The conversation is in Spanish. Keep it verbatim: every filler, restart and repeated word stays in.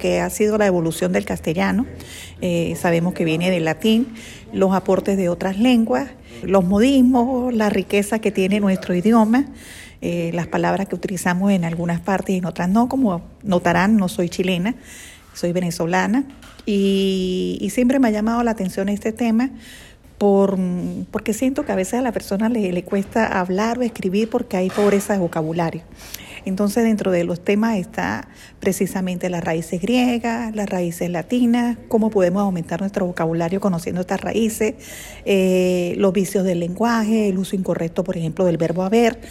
que ha sido la evolución del castellano. Eh, sabemos que viene del latín, los aportes de otras lenguas, los modismos, la riqueza que tiene nuestro idioma, eh, las palabras que utilizamos en algunas partes y en otras no. Como notarán, no soy chilena, soy venezolana y, y siempre me ha llamado la atención este tema por, porque siento que a veces a la persona le, le cuesta hablar o escribir porque hay pobreza de vocabulario. Entonces, dentro de los temas está precisamente las raíces griegas, las raíces latinas, cómo podemos aumentar nuestro vocabulario conociendo estas raíces, eh, los vicios del lenguaje, el uso incorrecto, por ejemplo, del verbo haber.